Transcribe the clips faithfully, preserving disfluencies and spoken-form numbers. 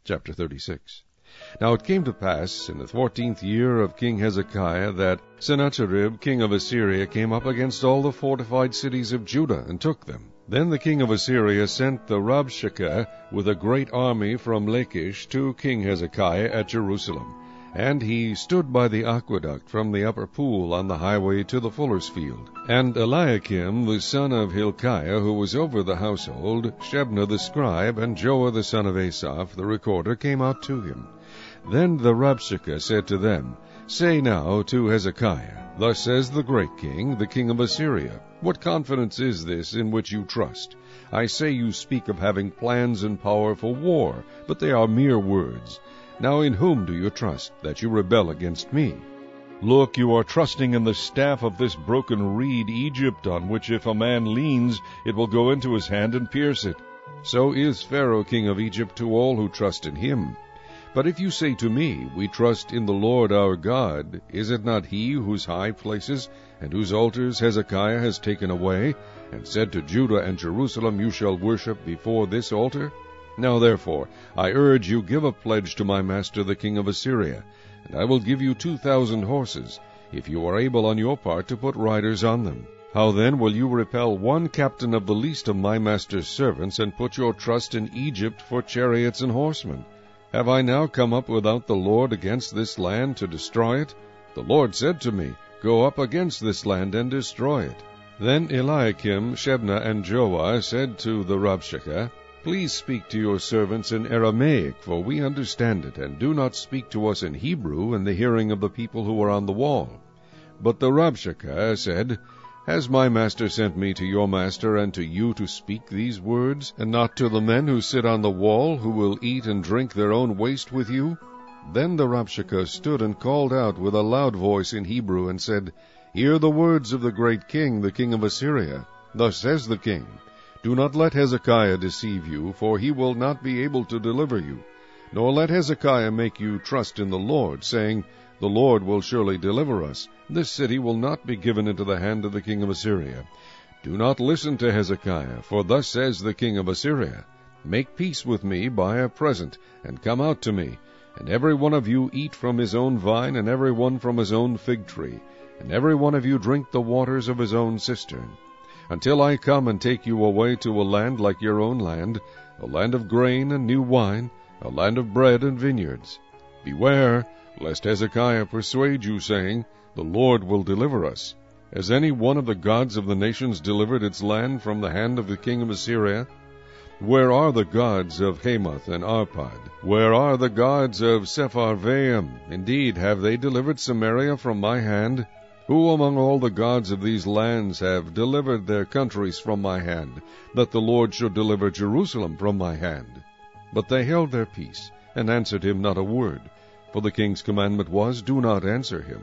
Chapter thirty-six. Now it came to pass, in the fourteenth year of King Hezekiah, that Sennacherib king of Assyria came up against all the fortified cities of Judah, and took them. Then the king of Assyria sent the Rabshakeh with a great army from Lachish to King Hezekiah at Jerusalem. And he stood by the aqueduct from the upper pool on the highway to the fuller's field. And Eliakim the son of Hilkiah, who was over the household, Shebna the scribe, and Joah the son of Asaph the recorder, came out to him. Then the Rabshakeh said to them, Say now to Hezekiah, Thus says the great king, the king of Assyria, What confidence is this in which you trust? I say you speak of having plans and power for war, but they are mere words. Now in whom do you trust, that you rebel against me? Look, you are trusting in the staff of this broken reed Egypt, on which if a man leans, it will go into his hand and pierce it. So is Pharaoh king of Egypt to all who trust in him. But if you say to me, We trust in the Lord our God, is it not he whose high places and whose altars Hezekiah has taken away, and said to Judah and Jerusalem, You shall worship before this altar? Now therefore, I urge you, give a pledge to my master the king of Assyria, and I will give you two thousand horses, if you are able on your part to put riders on them. How then will you repel one captain of the least of my master's servants, and put your trust in Egypt for chariots and horsemen? Have I now come up without the Lord against this land to destroy it? The Lord said to me, Go up against this land and destroy it. Then Eliakim, Shebna, and Joah said to the Rabshakeh, Please speak to your servants in Aramaic, for we understand it, and do not speak to us in Hebrew in the hearing of the people who are on the wall. But the Rabshakeh said, Has my master sent me to your master and to you to speak these words, and not to the men who sit on the wall, who will eat and drink their own waste with you? Then the Rabshakeh stood and called out with a loud voice in Hebrew, and said, Hear the words of the great king, the king of Assyria. Thus says the king, Do not let Hezekiah deceive you, for he will not be able to deliver you. Nor let Hezekiah make you trust in the Lord, saying, The Lord will surely deliver us. This city will not be given into the hand of the king of Assyria. Do not listen to Hezekiah, for thus says the king of Assyria, Make peace with me by a present, and come out to me, and every one of you eat from his own vine, and every one from his own fig tree, and every one of you drink the waters of his own cistern, until I come and take you away to a land like your own land, a land of grain and new wine, a land of bread and vineyards. Beware, lest Hezekiah persuade you, saying, The Lord will deliver us. Has any one of the gods of the nations delivered its land from the hand of the king of Assyria? Where are the gods of Hamath and Arpad? Where are the gods of Sepharvaim? Indeed, have they delivered Samaria from my hand? Who among all the gods of these lands have delivered their countries from my hand, that the Lord should deliver Jerusalem from my hand? But they held their peace, and answered him not a word, for the king's commandment was, Do not answer him.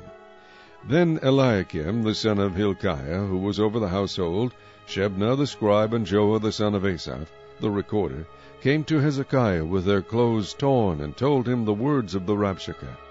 Then Eliakim the son of Hilkiah, who was over the household, Shebna the scribe, and Joah the son of Asaph, the recorder, came to Hezekiah with their clothes torn, and told him the words of the Rabshakeh.